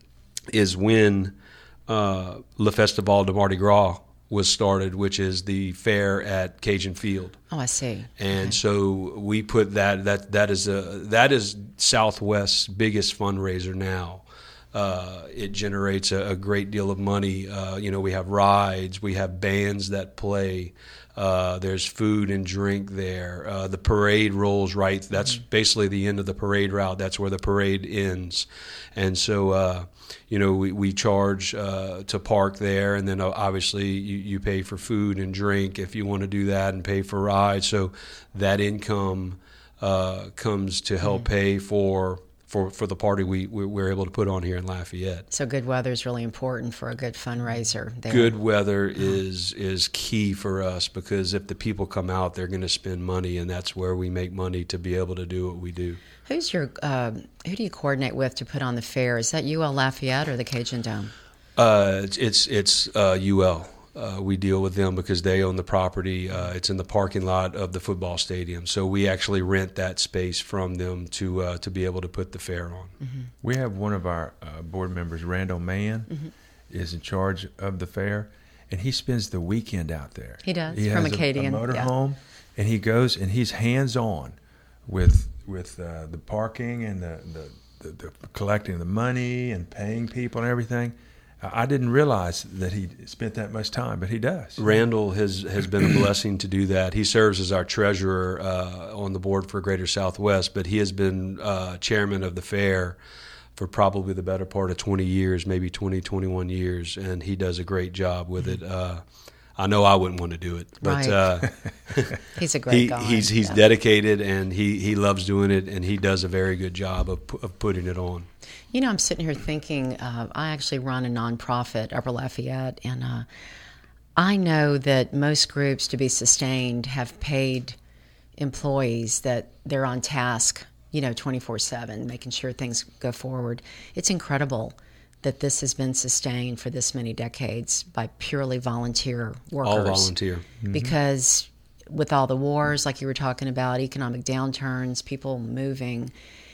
is when uh, Le Festival de Mardi Gras was started, which is the fair at Cajun Field. Oh, I see. And okay. so we put that that that is a that is Southwest's biggest fundraiser now. Uh, it generates a, a great deal of money. Uh, you know, we have rides, we have bands that play. Uh, there's food and drink there. Uh, the parade rolls right. That's mm-hmm. basically the end of the parade route. That's where the parade ends. And so, uh, you know, we, we charge uh, to park there, and then obviously you, you pay for food and drink if you want to do that, and pay for rides. So that income uh, comes to help mm-hmm. pay for For, for the party we, we we're able to put on here in Lafayette. So good weather is really important for a good fundraiser there. Good weather is is key for us, because if the people come out, they're going to spend money, and that's where we make money to be able to do what we do. Who's your uh, who do you coordinate with to put on the fair? Is that U L Lafayette or the Cajun Dome? Uh, it's it's, it's uh, U L. Uh, we deal with them because they own the property. Uh, it's in the parking lot of the football stadium, so we actually rent that space from them to uh, to be able to put the fair on. Mm-hmm. We have one of our uh, board members, Randall Mann, mm-hmm. is in charge of the fair, and he spends the weekend out there. He does, he from has Acadian. a, a motorhome, yeah. and he goes and he's hands-on with with uh, the parking and the, the, the, the collecting the money and paying people and everything. I didn't realize that he spent that much time, but he does. Randall has, has been a blessing to do that. He serves as our treasurer uh, on the board for Greater Southwest, but he has been uh, chairman of the fair for probably the better part of twenty years, maybe twenty, twenty-one years, and he does a great job with it. Uh, I know I wouldn't want to do it, but right. uh, he's a great he, guy. He's he's yeah. dedicated, and he, he loves doing it, and he does a very good job of of putting it on. You know, I'm sitting here thinking, uh, I actually run a nonprofit, Upper Lafayette, and uh, I know that most groups, to be sustained, have paid employees that they're on task you know, twenty-four seven, making sure things go forward. It's incredible that this has been sustained for this many decades by purely volunteer workers. All volunteer. Mm-hmm. Because with all the wars, like you were talking about, economic downturns, people moving,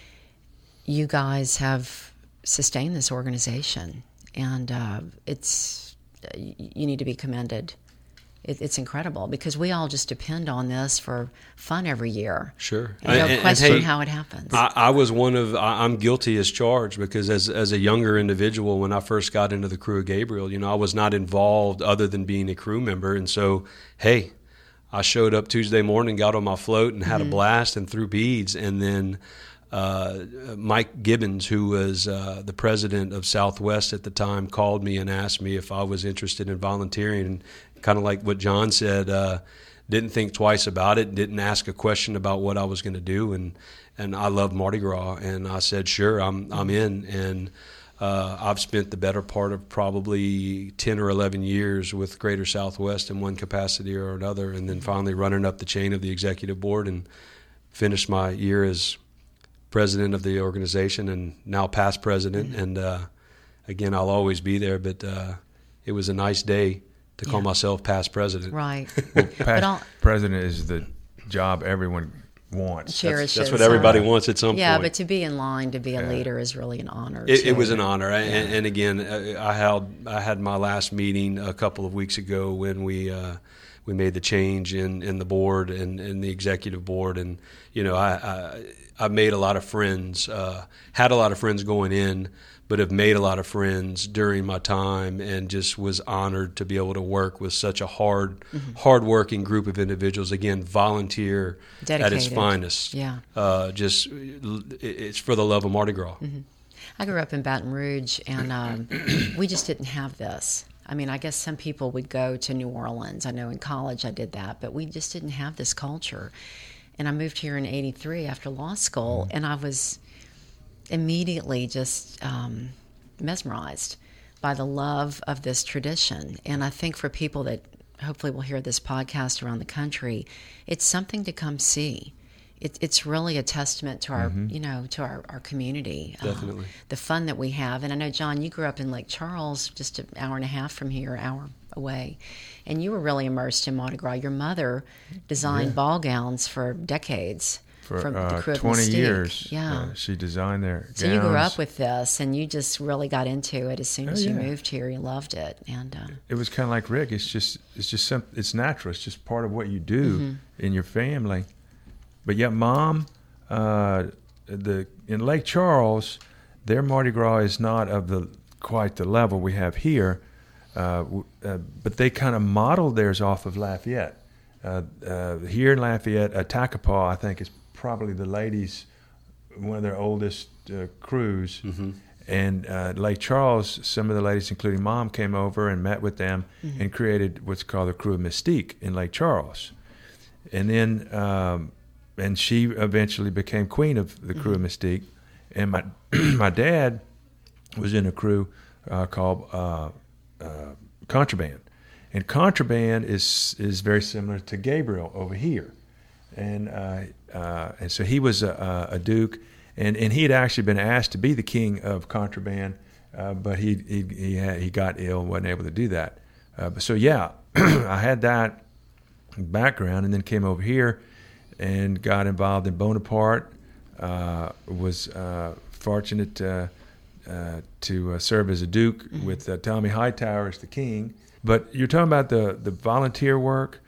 you guys have sustained this organization. And uh, it's you need to be commended. It, it's incredible because we all just depend on this for fun every year. Sure. And no and, question and hey, how it happens. I, I was one of, I, I'm guilty as charged because as as a younger individual, when I first got into the crew of Gabriel, you know, I was not involved other than being a crew member. And so, hey, I showed up Tuesday morning, got on my float and had mm-hmm. a blast and threw beads. And then uh, Mike Gibbons, who was uh, the president of Southwest at the time, called me and asked me if I was interested in volunteering. And kind of like what John said, uh, didn't think twice about it, didn't ask a question about what I was going to do. And, and I love Mardi Gras. And I said, sure, I'm I'm in. And uh, I've spent the better part of probably ten or eleven years with Greater Southwest in one capacity or another, and then finally running up the chain of the executive board and finished my year as president of the organization and now past president. Mm-hmm. And uh, again, I'll always be there, but uh, it was a nice day to call yeah. myself past president. Right. Well, past president is the job everyone wants. Cherishes. That's, that's what everybody uh, wants at some yeah, point. Yeah, but to be in line, to be a yeah. leader is really an honor. It, it was an honor. Yeah. And, and again, I held, I had my last meeting a couple of weeks ago when we uh, we made the change in, in the board and in the executive board. And, you know, I, I, I made a lot of friends, uh, had a lot of friends going in, but have made a lot of friends during my time and just was honored to be able to work with such a hard, mm-hmm. hard-working group of individuals. Again, volunteer Dedicated. At its finest. Yeah. Uh, just, it's for the love of Mardi Gras. Mm-hmm. I grew up in Baton Rouge, and um, we just didn't have this. I mean, I guess some people would go to New Orleans. I know in college I did that, but we just didn't have this culture. And I moved here in eighty-three after law school, mm-hmm. and I was immediately just um, mesmerized by the love of this tradition. And I think for people that hopefully will hear this podcast around the country, it's something to come see. It, it's really a testament to our, mm-hmm. you know, to our, our community. Definitely. Uh, the fun that we have. And I know, John, you grew up in Lake Charles, just an hour and a half from here, hour away. And you were really immersed in Mardi Gras. Your mother designed yeah. ball gowns for decades. For from uh, the crew of twenty Mystique. years, yeah, uh, she designed their So gowns. you grew up with this, and you just really got into it as soon Oh, as you yeah. moved here. You loved it, and uh, It was kind of like Rick. It's just, it's just some, it's natural. It's just part of what you do mm-hmm. in your family. But yeah, Mom, uh, the in Lake Charles, their Mardi Gras is not of the quite the level we have here, uh, uh, but they kind of modeled theirs off of Lafayette. Uh, uh, here in Lafayette, uh, Takapaw, I think, is probably the ladies, one of their oldest uh, crews. Mm-hmm. And uh, Lake Charles, some of the ladies, including Mom, came over and met with them mm-hmm. and created what's called the Crew of Mystique in Lake Charles. And then, um, and she eventually became queen of the Crew mm-hmm. of Mystique. And my my dad was in a crew uh, called uh, uh, Contraband. And Contraband is is very similar to Gabriel over here. And uh, uh, and so he was a, a Duke, and, and he had actually been asked to be the king of Contraband, uh, but he he he, had, he got ill and wasn't able to do that. Uh, but so yeah, I had that background, and then came over here and got involved in Bonaparte. Uh, was uh, fortunate uh, uh, to uh, serve as a Duke mm-hmm. with uh, Tommy Hightower as the king. But you're talking about the the volunteer work.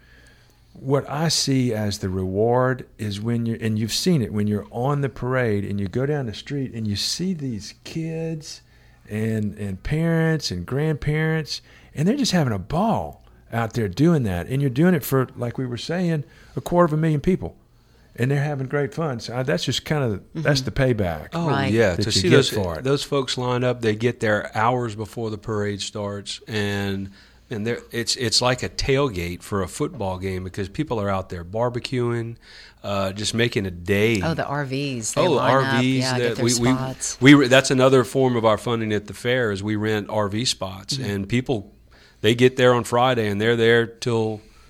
What I see as the reward is when you're, and you've seen it, when you're on the parade and you go down the street and you see these kids and and parents and grandparents, and they're just having a ball out there doing that. And you're doing it for, like we were saying, a quarter of a million people. And they're having great fun. So that's just kind of, mm-hmm. that's the payback. Oh, right. yeah. That To you see get those, for it. those folks line up, they get there hours before the parade starts. And and they're, it's it's like a tailgate for a football game because people are out there barbecuing, uh, just making a day. oh, the R Vs. They Oh, line R Vs. Up, yeah, that get their we, spots. we we that's another form of our funding at the fair is we rent R V spots, Mm-hmm. and people they get there on Friday and they're there till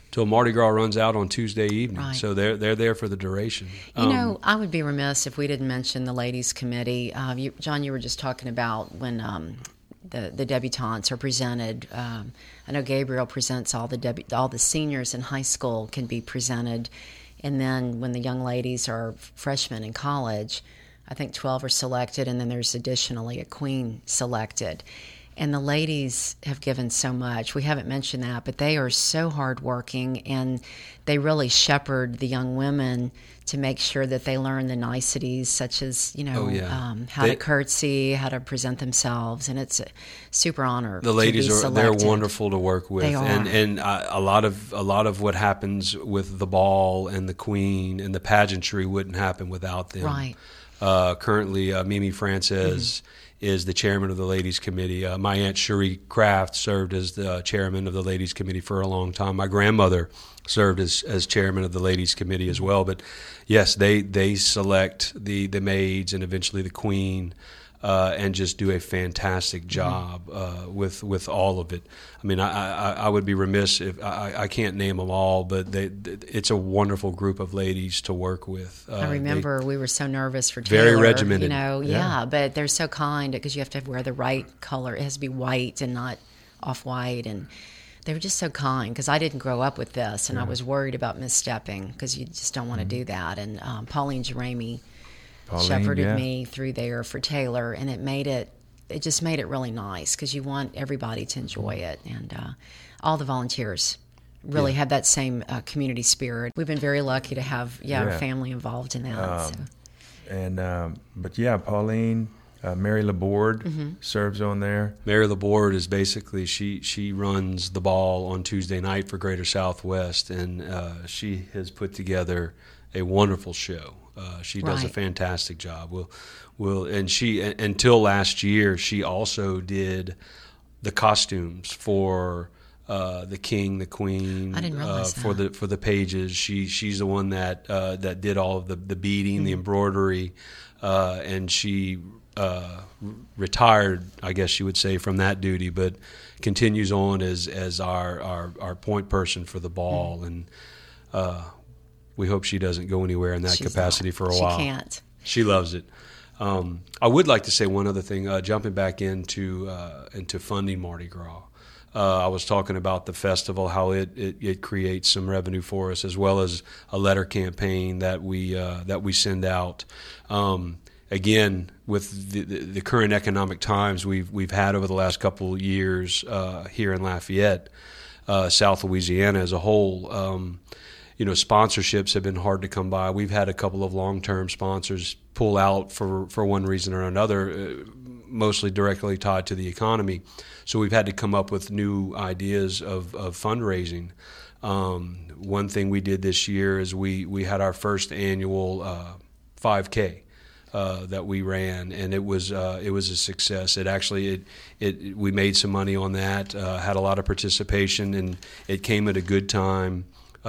till Mardi Gras runs out on Tuesday evening. Right. So they're they're there for the duration. You Um, know, I would be remiss if we didn't mention the ladies' committee. Uh, you, John, you were just talking about when um, the the debutantes are presented. Um, I know Gabriel presents all the debu- all the seniors in high school can be presented, and then when the young ladies are freshmen in college, I think twelve are selected, and then there's additionally a queen selected. And the ladies have given so much. We haven't mentioned that, but they are so hardworking, and they really shepherd the young women to make sure that they learn the niceties, such as, you know, Oh, yeah. um, how They- to curtsy, how to present themselves, and it's a super honor. The ladies to be are they're selected. wonderful to work with, They are. and and uh, a lot of a lot of what happens with the ball and the queen and the pageantry wouldn't happen without them. Right. Uh, currently, uh, Mimi Frances is the chairman of the ladies committee. Uh, my aunt Cherie Kraft served as the chairman of the ladies committee for a long time. My grandmother served as as chairman of the ladies committee as well. But yes, they they select the the maids and eventually the queen. Uh, and just do a fantastic job uh, with with all of it. I mean, I, I, I would be remiss if I, I can't name them all, but they, it's a wonderful group of ladies to work with. Uh, I remember we were so nervous for Taylor. Very regimented. You know, yeah, Yeah. but they're so kind because you have to wear the right color. It has to be white and not off-white, and they were just so kind because I didn't grow up with this, and I was worried about misstepping because you just don't want to do that. And um, Pauline Jeremy Pauline, shepherded yeah. me through there for Taylor, and it made it it just made it really nice because you want everybody to enjoy it, and uh, all the volunteers really Yeah. have that same uh, community spirit. We've been very lucky to have yeah, Yeah. our family involved in that. Um, so. And um, but yeah, Pauline, uh, Mary Laborde Mm-hmm. serves on there. Mary Laborde is basically she she runs the ball on Tuesday night for Greater Southwest, and uh, she has put together a wonderful show. Uh, she does a Right. fantastic job. We'll, we'll, and she a- until last year she also did the costumes for uh, the king, the queen, I didn't realize uh, for that. the for the pages. She she's the one that uh, that did all of the the beading, Mm-hmm. the embroidery, uh, and she uh, retired, I guess you would say, from that duty, but continues on as as our our, our point person for the ball, Mm-hmm. and uh, we hope she doesn't go anywhere in that She's capacity not. for a She while. can't. She loves it. Um, I would like to say one other thing, uh, jumping back into uh, into funding Mardi Gras. Uh, I was talking about the festival, how it, it, it creates some revenue for us, as well as a letter campaign that we uh, that we send out. Um, again, with the, the, the current economic times we've we've had over the last couple of years uh, here in Lafayette, uh, South Louisiana as a whole. Um, You know, sponsorships have been hard to come by. We've had a couple of long-term sponsors pull out for, for one reason or another, uh, mostly directly tied to the economy. So we've had to come up with new ideas of, of fundraising. Um, one thing we did this year is we, we had our first annual uh, five K uh, that we ran, and it was uh, it was a success. It actually it it we made some money on that, uh, had a lot of participation, and it came at a good time.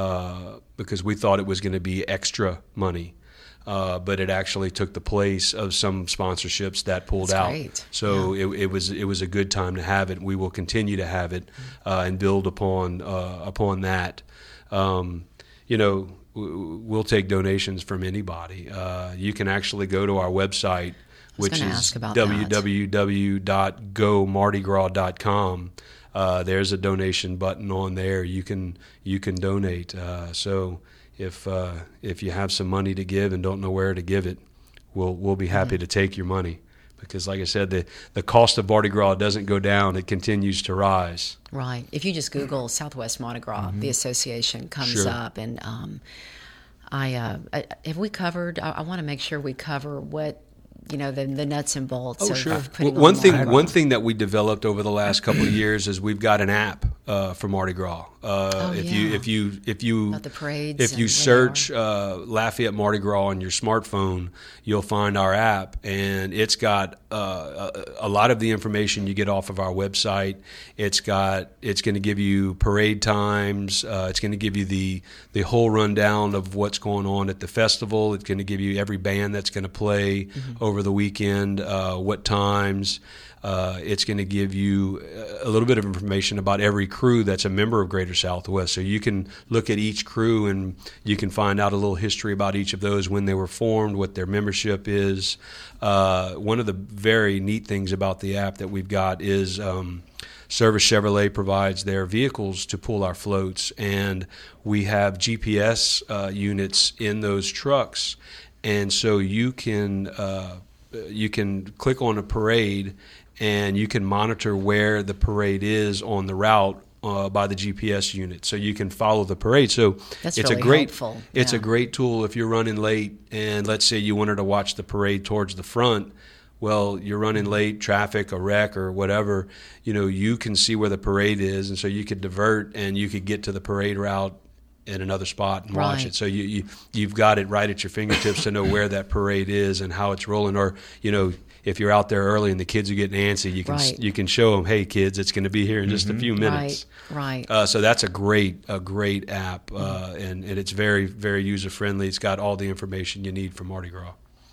Uh, because we thought it was going to be extra money, uh, but it actually took the place of some sponsorships that pulled That's out. great. So Yeah. it, it was it was a good time to have it. We will continue to have it uh, and build upon uh, upon that. Um, you know, w- we'll take donations from anybody. Uh, you can actually go to our website, was which gonna is ask about that. w w w dot go mardi gras dot com. Uh, there's a donation button on there. You can you can donate. Uh, so if uh, if you have some money to give and don't know where to give it, we'll we'll be happy Mm-hmm. to take your money, because like I said, the the cost of Mardi Gras doesn't go down; it continues to rise. Right. If you just Google Southwest Mardi Gras, the association comes Sure. up, and um, I uh, I- have we covered. I, I want to make sure we cover what you know the the nuts and bolts. Oh, of, sure. of putting Well, one on thing, Mardi Gras. one thing that we developed over the last couple of years is we've got an app uh, for Mardi Gras. Uh, Oh, if you, yeah. if you, if you, About the parades if you and search uh, Lafayette Mardi Gras on your smartphone, you'll find our app, and it's got uh, a, a lot of the information you get off of our website. It's got, it's going to give you parade times. Uh, it's going to give you the the whole rundown of what's going on at the festival. It's going to give you every band that's going to play over over the weekend, uh, what times. Uh, it's going to give you a little bit of information about every crew that's a member of Greater Southwest. So you can look at each crew and you can find out a little history about each of those, when they were formed, what their membership is. Uh, one of the very neat things about the app that we've got is um, Service Chevrolet provides their vehicles to pull our floats, and we have G P S uh, units in those trucks. And so you can uh, you can click on a parade, and you can monitor where the parade is on the route uh, by the G P S unit, so you can follow the parade. So That's it's really a great helpful. it's Yeah. a great tool if you're running late, and let's say you wanted to watch the parade towards the front. Well, you're running late, traffic, a wreck, or whatever. You know, you can see where the parade is, and so you could divert, and you could get to the parade route in another spot and watch Right. it. So you, you you've got it right at your fingertips to know where that parade is and how it's rolling. Or, you know, if you're out there early and the kids are getting antsy, you can Right. you can show them, hey kids, it's going to be here in just a few minutes. Right, right. Uh, so that's a great a great app, uh, and and it's very very user friendly. It's got all the information you need for Mardi Gras.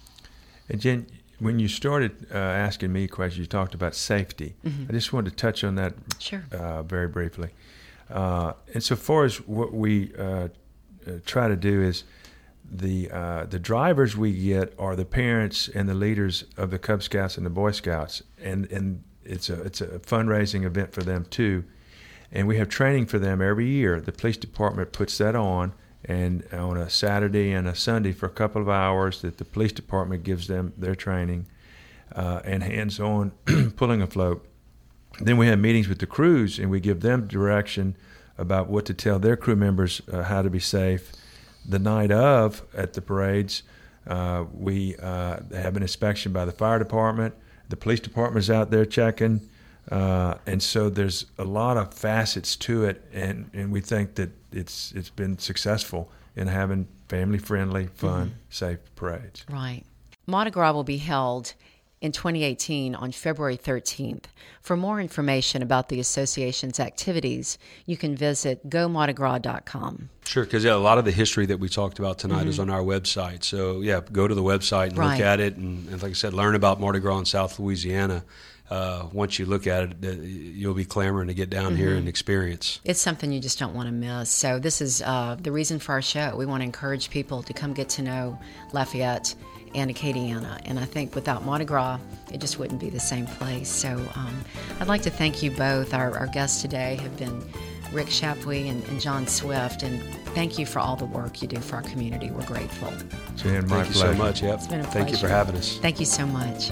And Jen, when you started uh, asking me questions, you talked about safety. I just wanted to touch on that Sure. uh, very briefly. Uh, and so far as what we uh, uh, try to do is the uh, the drivers we get are the parents and the leaders of the Cub Scouts and the Boy Scouts, and and it's a it's a fundraising event for them too. And we have training for them every year. The police department puts that on, and on a Saturday and a Sunday for a couple of hours that the police department gives them their training uh, and hands-on pulling a float. Then we have meetings with the crews, and we give them direction about what to tell their crew members uh, how to be safe. The night of, at the parades, uh, we uh, have an inspection by the fire department. The police department's out there checking. Uh, and so there's a lot of facets to it, and, and we think that it's it's been successful in having family-friendly, fun, mm-hmm. safe parades. Right. Mardi Gras will be held in twenty eighteen on February thirteenth. For more information about the association's activities, you can visit go mardi gras dot com. Sure, because yeah, a lot of the history that we talked about tonight mm-hmm. is on our website. So, yeah, go to the website and right. look at it. And, and like I said, learn about Mardi Gras in South Louisiana. Uh, once you look at it, uh, you'll be clamoring to get down mm-hmm. here and experience. It's something you just don't want to miss. So this is uh, the reason for our show. We want to encourage people to come get to know Lafayette and Acadiana. And I think without Mardi Gras, it just wouldn't be the same place. So um, I'd like to thank you both. Our, our guests today have been Rick Chapuis and, and John Swift, and thank you for all the work you do for our community. We're grateful. Jan, my thank you pleasure. so much. Yep. It's been a thank pleasure. you for having us. Thank you so much.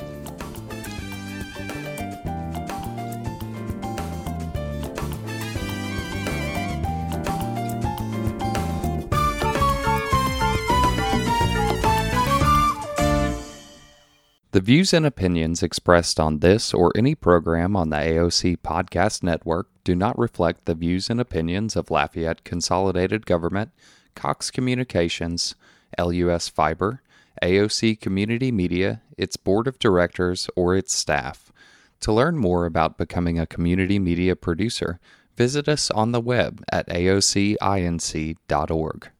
The views and opinions expressed on this or any program on the A O C Podcast Network do not reflect the views and opinions of Lafayette Consolidated Government, Cox Communications, L U S Fiber, A O C Community Media, its board of directors, or its staff. To learn more about becoming a community media producer, visit us on the web at a o c inc dot org.